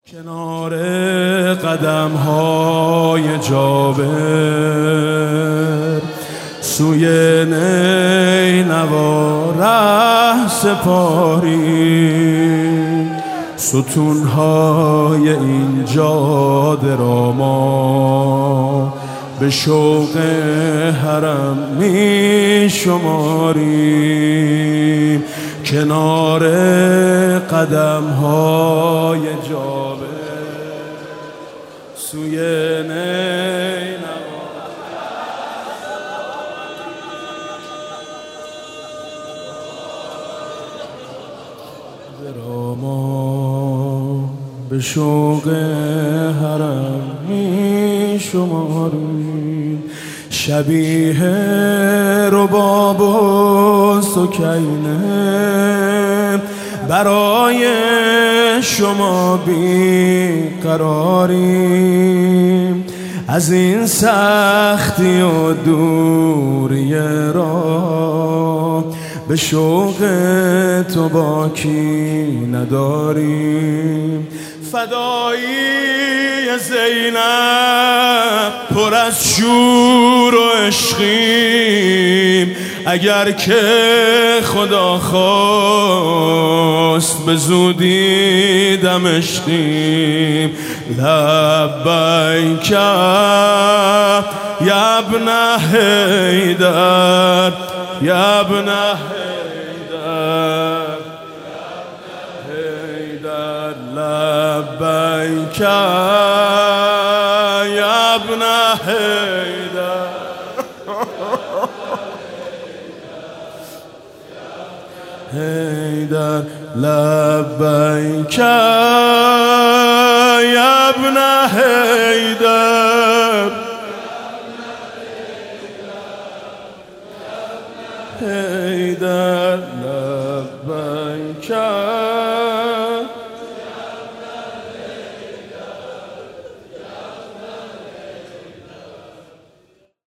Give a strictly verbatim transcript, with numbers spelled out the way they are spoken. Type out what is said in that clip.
کنار قدم های جابر سوی نینوا ره سپاری، ستون های این جاده را ما به شوق حرم می شماریم. کنار قدم های جابر سوی نینوا را ما به شوق حرم می شماریم. شبیه رباب و سکینه برای شما بی قراریم، از این سختی و دوری را به شوق تو باکی نداریم. فدایی زینب پر از شور و عشقیم، اگر که خدا خواست به زودی دمشقیم. لبیک یا ابن حیدر یا ابن حیدر حیدر لبیک یا ابن حیدر حیدر لبیک